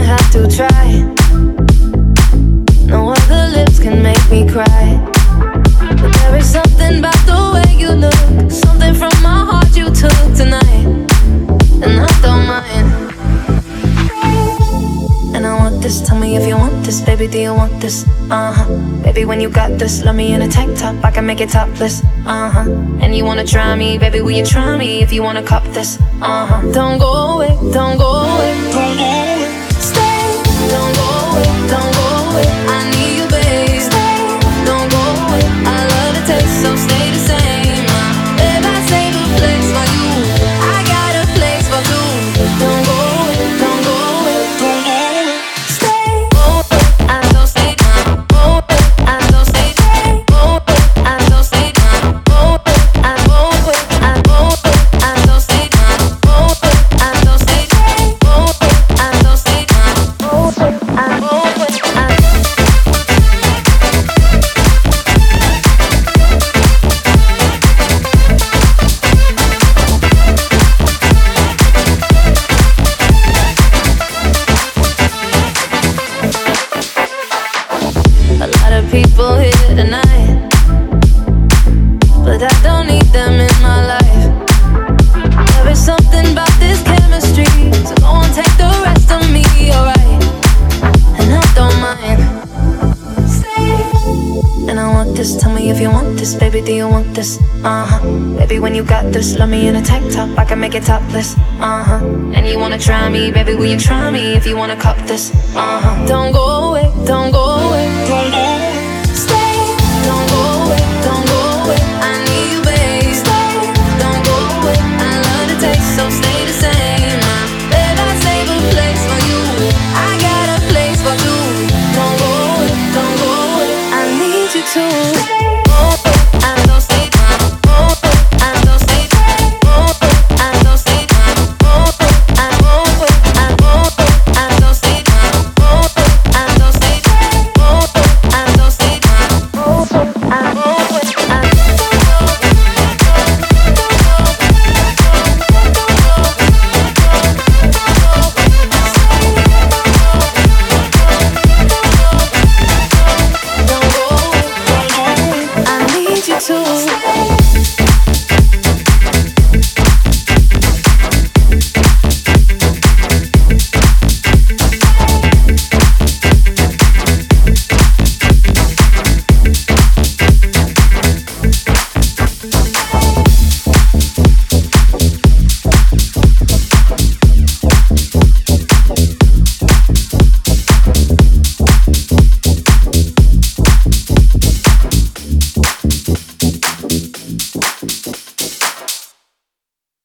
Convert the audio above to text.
have to try. No other lips can make me cry. But there is something about the way you look, something from my heart you took tonight, and I don't mind. And I want this, tell me if you want this, baby, do you want this? Baby, when you got this, love me in a tank top, I can make it topless. And you wanna try me, baby, will you try me if you wanna cop this? Don't go away, don't go away, don't go away. Stay, don't go away, don't go away. I need you, babe. Stay, don't go away. I love the taste, so stay the same. Babe, I save a place for you. I got a place for two. Don't go away, don't go away, don't go away. Stay, oh, I don't stay, oh, I don't stay, oh, I don't stay, oh, I won't wait, I don't stay, oh, I don't stay, oh, I don't stay, oh, I won't wait. A lot of people here tonight, but I don't need them in my life. There is something about this chemistry, so go on, take the rest of me, alright? And I don't mind. Stay. And I want this, tell me if you want this, baby, do you want this? Baby, when you got this, love me in a tank top, I can make it topless. And you wanna try me, baby, will you try me if you wanna cop this? Don't go away, don't go away, don't go away. Stay, don't go away, don't go away. I need you, babe. Stay, don't go away. I love the taste, so stay the same. Babe, I save a place for you. I got a place for two. Don't go away, don't go away. I need you to stay. Oh, I don't stay. Oh, I don't stay. Oh, I don't stay. Oh, I won't wait. I don't stay. Oh, I don't stay. Oh, I don't stay. Oh, I won't wait. Don't go away, I need you to stay.